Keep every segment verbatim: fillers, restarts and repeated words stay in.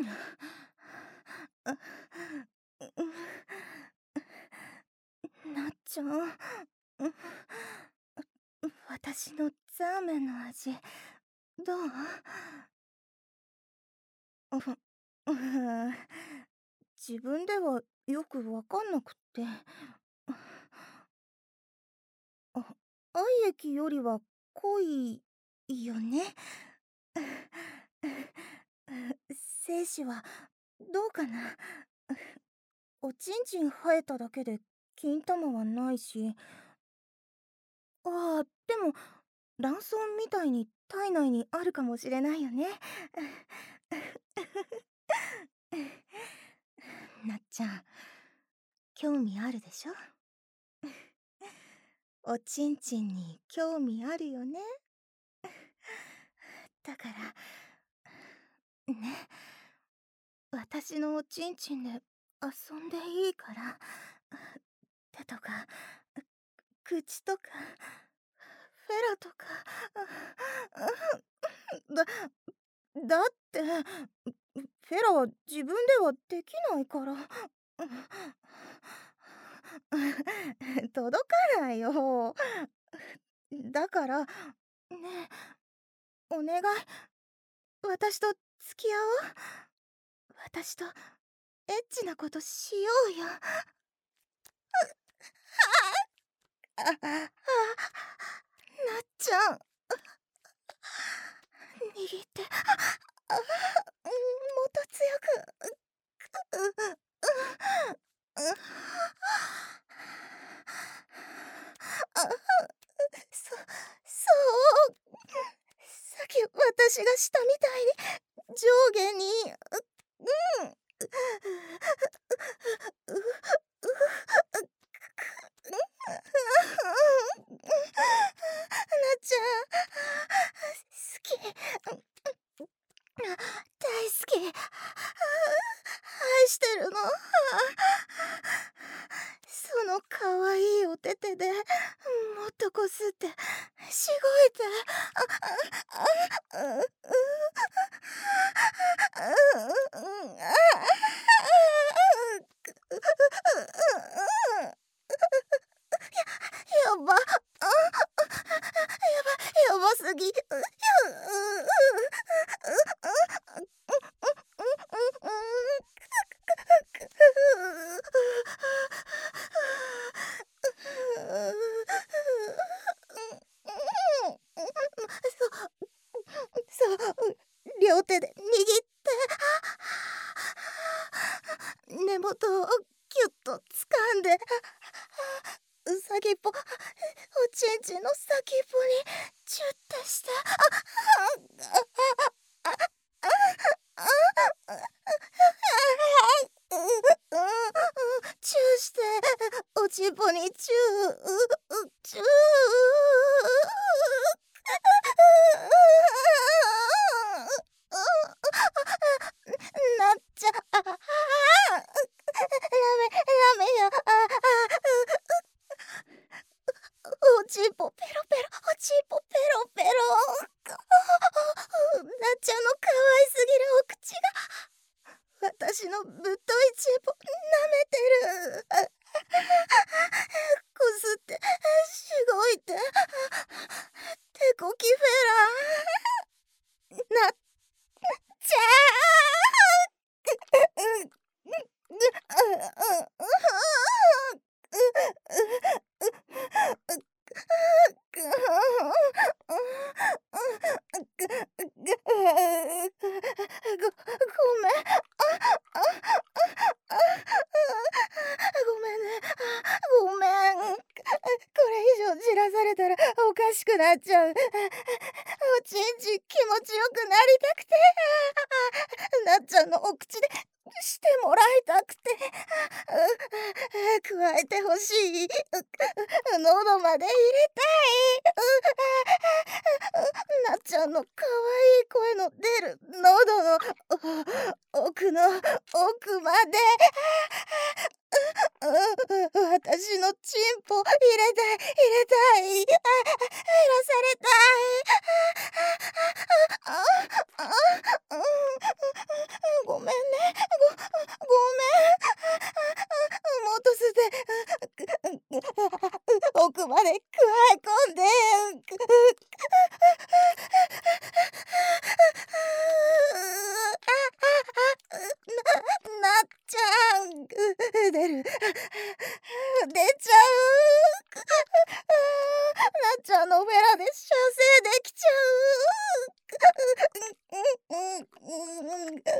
なっちゃん、私のザーメンの味どう？うふうふ自分ではよくわかんなくって。あ、愛液よりは濃いよね。精子はどうかな。おちんちん生えただけで金玉はないし、ああ、でも卵巣みたいに体内にあるかもしれないよね。なっちゃん、興味あるでしょ？おちんちんに興味あるよね。だからね、私のおちんちんで遊んでいいから、手とか口とかフェラとか、だだってフェラは自分ではできないから。届かないよ。だからねえ、お願い、私と付き合おう。私とエッチなことしようよ。ああ、なっちゃん、握って、あ、もっと強く。う、う、う、あ、そ、そう。さっき私がしたみたいに上下に、うん。なっちゃん、好き。大好き。愛してるの。そのかわいいお手手でもっとこすってしごいて。あ、あ、う、う、やば、あ、やば、やばすぎ。そうそう、両手で握って根元をキュッと掴んで、うさぎっぽ、おちんちんの先っぽにチュッてして、チューして、おちんぽにチュー、チュー。なっちゃ、あ、ダメ、ダメよ。おちんぽペロペロ、おちんぽペロペロ。なっちゃんの可愛すぎるお口が私のぶっといちんぽ舐めてる。こすってしごいて、手こきフェラ。なっちゃご、ごめん。ごめんね。ごめん。これ以上じらされたらおかしくなっちゃう。おちんちん気持ちよくなりたくて、なっちゃんのお口でしてもらいたくて、加えてほしい。喉まで入れたい。なっちゃんの可愛い声の出る喉の奥の奥まで。私のチンポ入れたい、入れたい。減らされたい。ごめんね。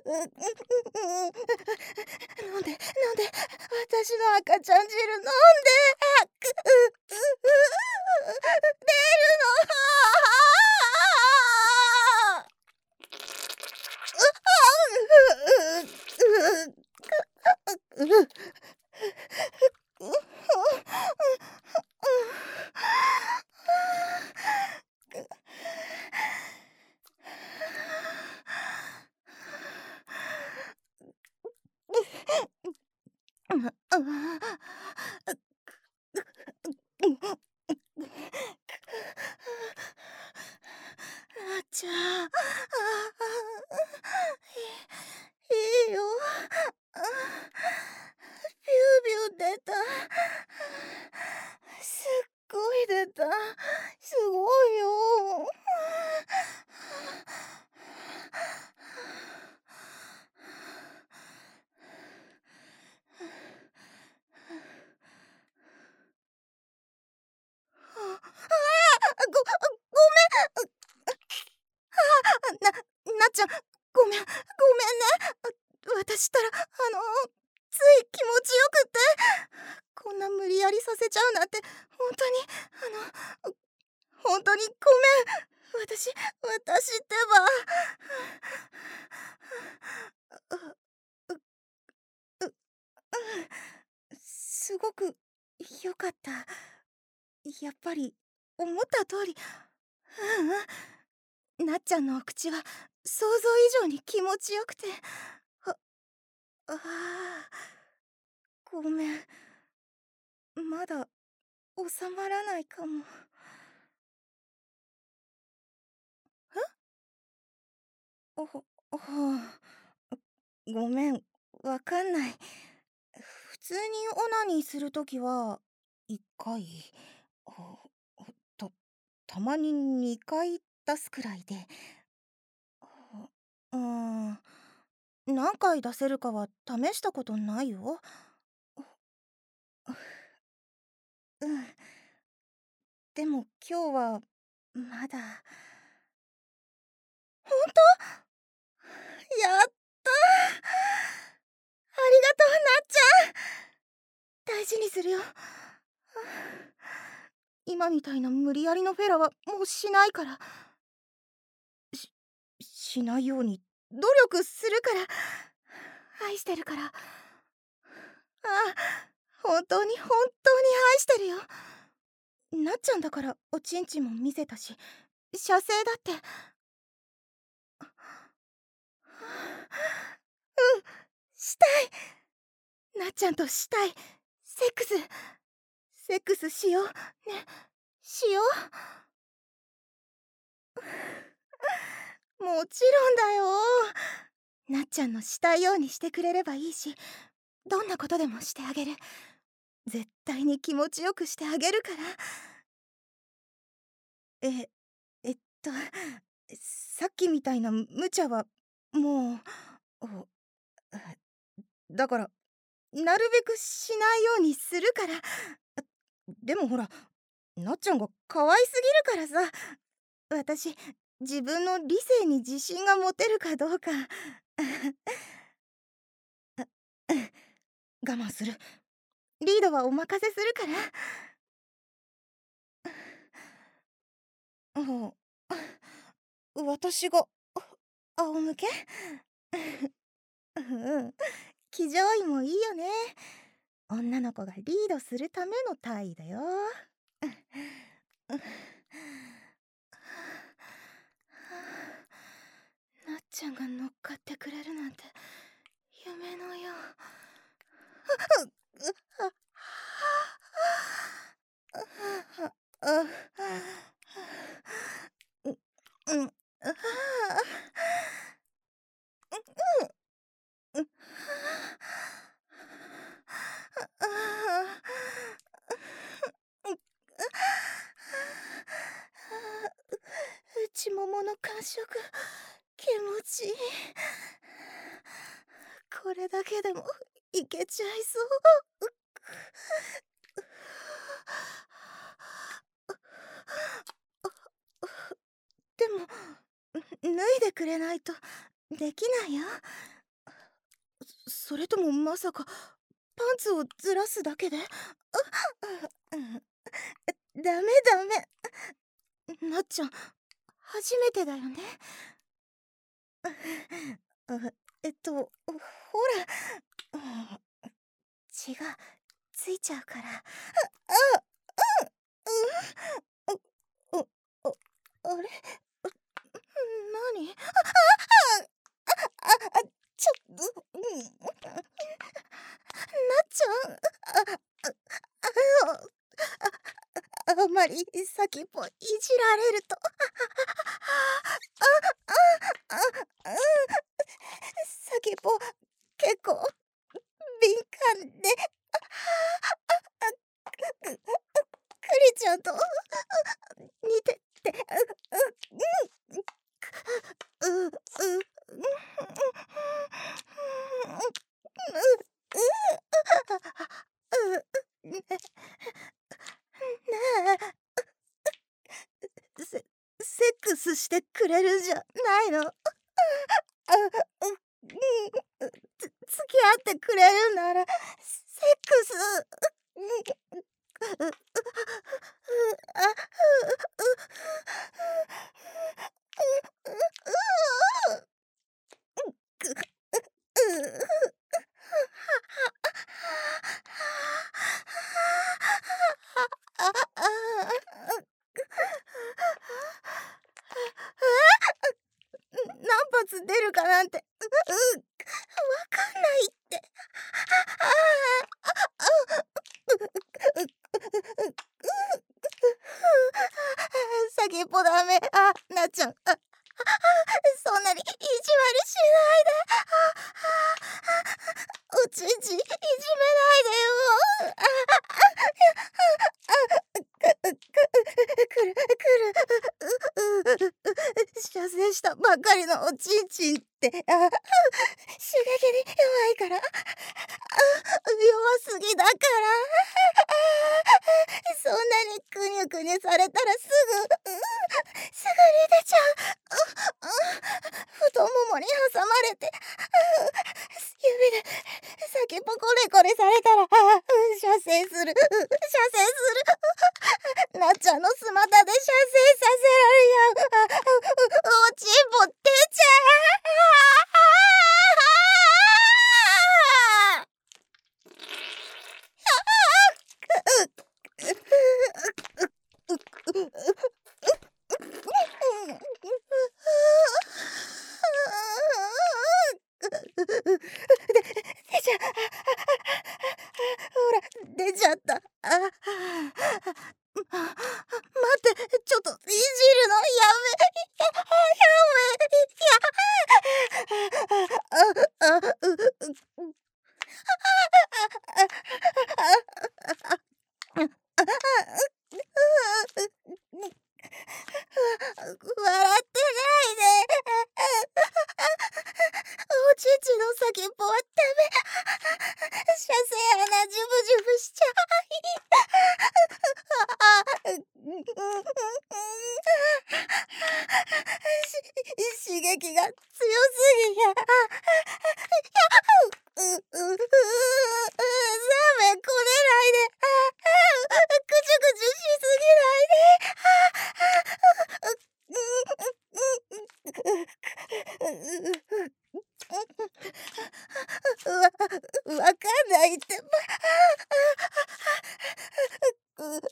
飲んで飲んで、私の赤ちゃん汁飲んで。出るの。なっちゃん、いいよ。ビュービュー出た。すっごい出た。すごいよ。ご、ごめん。な、なっちゃん、ごめん、ごめんね。私ったら、あの、つい気持ちよくって、こんな無理やりさせちゃうなんて、本当に、あの、本当にごめん。私、私ってば。すごくよかった。やっぱり思った通り。うんうん。なっちゃんのお口は想像以上に気持ちよくて。あ、ああ、ごめん。まだ収まらないかも。え？ほほごめん、わかんない。普通にオナニーするときはいっかい、あたたまににかい出すくらいで。うーん、何回出せるかは試したことないよ。うん。でも今日はまだ。ほんと？やった！ありがとう、なっちゃん。大事にするよ。今みたいな無理やりのフェラはもうしないから。し、しないように努力するから。愛してるから。ああ、本当に本当に愛してるよ。なっちゃんだからおちんちんも見せたし、射精だって。うん、したい。なっちゃんとしたい。セックス。セックスしよう。ね、しよう。もちろんだよ。なっちゃんのしたいようにしてくれればいいし、どんなことでもしてあげる。絶対に気持ちよくしてあげるから。え、えっと、さっきみたいな無茶はもう、おだから、なるべくしないようにするから。でもほら、なっちゃんが可愛すぎるからさ、私、自分の理性に自信が持てるかどうか。我慢する。リードはお任せするから。あ、私が仰向け？うん、騎乗位もいいよね。女の子がリードするための体位だよ。なっちゃんが乗っかってくれるなんて夢のよう。うん。内ももの感触気持ちいい。これだけでもいけちゃいそう。でも脱いでくれないとできないよ。 それともまさかパンツをずらすだけで？ああ、うん、ダメダメ。なっちゃん、初めてだよね。あ、えっと、ほら、あ、血がついちゃうから。あ、あ、うん、う、おおあれ？なに？ああ、あ、ちょっと、うん。なっちゃん、ああ、あの、ああまり先っぽいじられると、ああ、あ、あ、うん、先っぽ結構敏感で、あ、あ、くくりちゃんと似てて、う、う、う、う、う、う、う、ね、ねえ、セセックスしてくれるじゃないの？あ、う、うん、つ付き合ってくれるなら、セックス、うん、う、う、う、あ、う、う、う、う、う、く、う、あ、あ、あ、何発出るかなんて、う、う、わかんないって。ああ、あ、う、う、う、う、先っぽダメ。あ、なっちゃん、あ、そんなに意地悪しないで。おちんちいじめないでよ。あ、く、く、くる、くる、う、う、射精したばっかりのおちんちんって、あ、刺激に弱いから、あ、弱すぎだから、そんなにくにゅくにゅされたらすぐ、うん、すぐに出ちゃう。うん、うん、太ももに挟まれて、うん、指で先っぽコレコレされたら、あ、うん、射精する、うん、射精する。なっちゃんのスマタで射精させられちゃう。あ、う、おちんぽ出ちゃう。出ちゃほら、出ちゃった。あ、待って、ちょっといじるのやめ、やめ、や、あ、あ、う、う、笑ってないで。おちちの先っぽはダメ。射精穴ジュブジュブしちゃい。あ、うん、うん、し刺激が強すぎや。う、う、う、ダメ、こねないで。あ、ぐちゅぐちゅしすぎないで。わ、わかんないって。ま、まだ、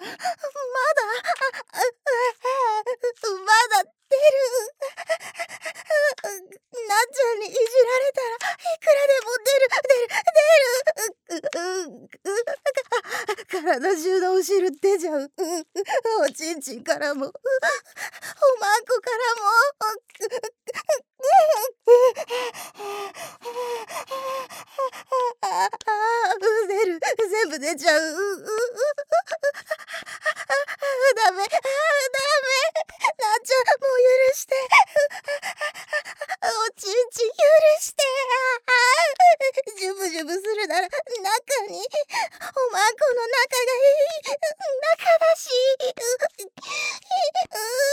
まだ出る。なっちゃんにいじられたらいくらでも出る、出る、出る。う、う、う、体中のお汁出ちゃう。う、おちんちんからも、おまんこからも。ああ、出る、全部出ちゃう。う、う、ダメ、あ、ダメ。なっちゃん、もう許して。おちんち許して。ジュブジュブするなら中に、おまんこの中がいい。中だし。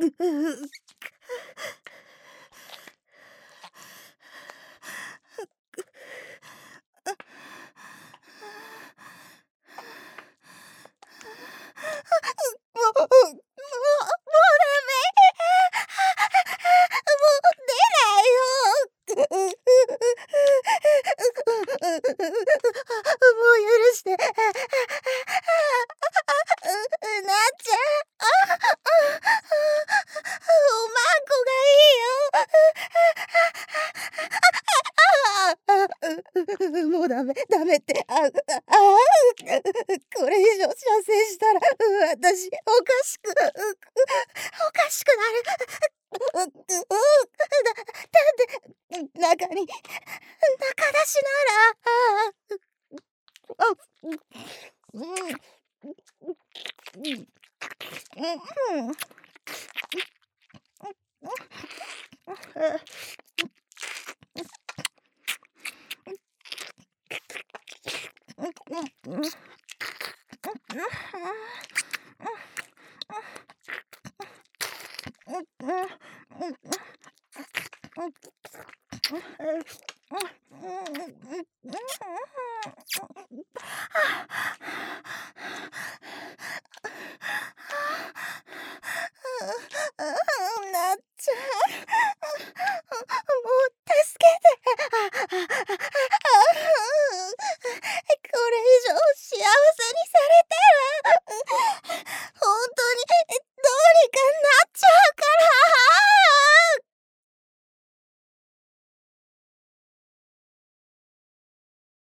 もう、もう、もうダメ。もう出ないよ。もう許して。なっちゃん。おまんこがいいよ。もうダメ、ダメって。ああ、これ以上射精したら私おかしくおかしくなる。だ、だって中に中出しなら。あ、うん。うん。うん。